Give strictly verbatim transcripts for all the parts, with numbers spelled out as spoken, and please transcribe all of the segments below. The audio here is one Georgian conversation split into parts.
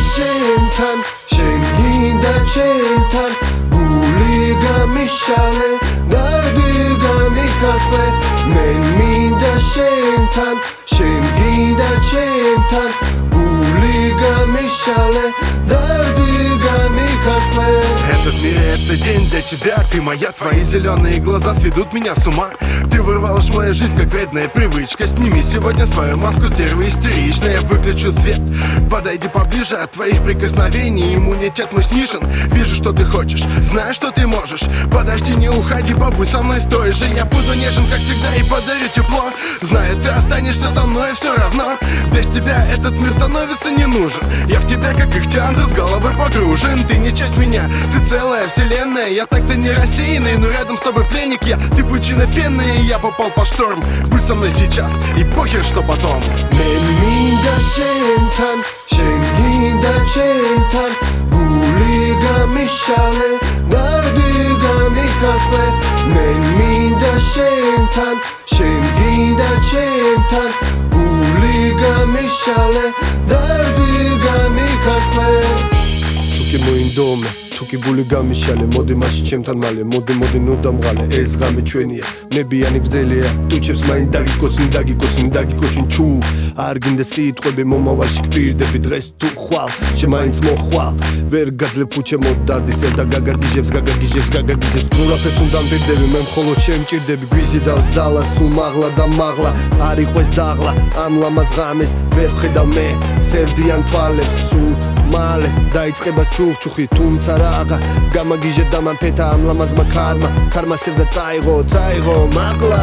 შენთან შენ გინდა ჩემთან გული გამიშალე დარდი გამიხარხლე მე მინდა შენთან შენ გინდა ჩემთან გული გამიშალე дарды გამიხარხლე Этот мир, это день для тебя, ты моя. Твои зеленые глаза сведут меня с ума. Ты вырвалась в мою жизнь, как вредная привычка. Сними сегодня свою маску стервы истеричной. Я выключу свет, подойди поближе. От твоих прикосновений иммунитет мой снижен. Вижу, что ты хочешь, знаю, что ты можешь. Подожди, не уходи, побудь со мной стой же. Я буду нежен, как всегда, и подарю тепло. Знаю, ты останешься со мной все равно. Без тебя этот мир становится не нужен. Я в тебя, как ихтиандр, с головой погружен. Ты не часть меня, ты целая вселенная. Я так-то не рассеянный, но рядом с тобой пленник я. Ты пучина пенная, и я попал под шторм. Будь со мной сейчас, и похер, что потом. მე მინდა შენთან შენ გინდა ჩემთან გული გამიშალე დარდი გამიხარხლე მე მინდა შენთან შენ გინდა ჩემთან გული გამიშალე დარდი გამიხარხლე თუკი მოინდომე თუკი გული გამიშალე მოდი მასში ჩემთან მალე მოდი მოდი ნუ დამღალე ეს ღამე ჩვენია ნებიანი გრძელია თუ ჩემს მაინ დაგიკოცნი დაგიკოცნი დაგიკოცნი ჩუ არ გინდა სიტყვები მომავალში გპირდები დღეს თუ ხვალ შემაინც მოხვალ ვერ გაძლებ უჩემო დარდისელ და გაგაგიჟებს გაგაგიჟებს გაგაგიჟებს ნულაფეს უნდა მდიდები მე მხოლოდ შემჭირდები გვიზიდავს ძალა სულ მაღლა და მაღლა არ იყვეს დაღლა ამ ლამაზ ღამეს ვერ ვხედავ მე სერდიან თვალებს სულ მალე დაიწყება ჩუხჩუხი თუმცა რაღა გამაგიჟე და მანფეთა ამ ლამაზმა ქარმა ქარმა სევდა წაიღო წაიღო მაღლა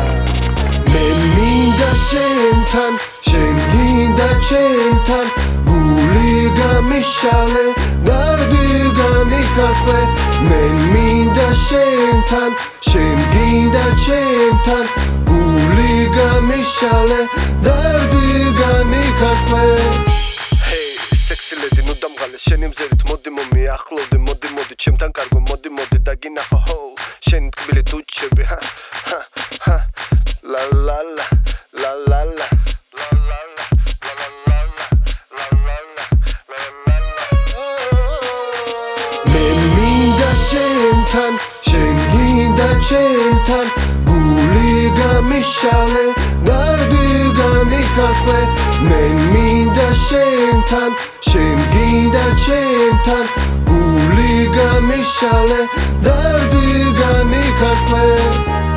მე მინდა შენთან შენ გინდა ჩემთან გული გამიშალე დარდი გამიხარხლე მე მინდა შენთან შენ გინდა ჩემთან გული გამიშალე დარდი გამიხარხლე Sexy lady, nu damgale, შენი მზერით მოდი მომიახლოვდე მოდი მოდი ჩემთან კარგო მოდი მოდი დაგინახო ჰო შენი თბილი თუჩები ჰა ჰა ჰა ლა ლა ლა ლა ლა ლა მე მინდა შენთან შენ გინდა ჩემთან გული გამიშალე დარდი გამიხარხლე მე მინდა შენთან შენ გინდა ჩემთან გული გამიშალე დარდი გამიხარხლე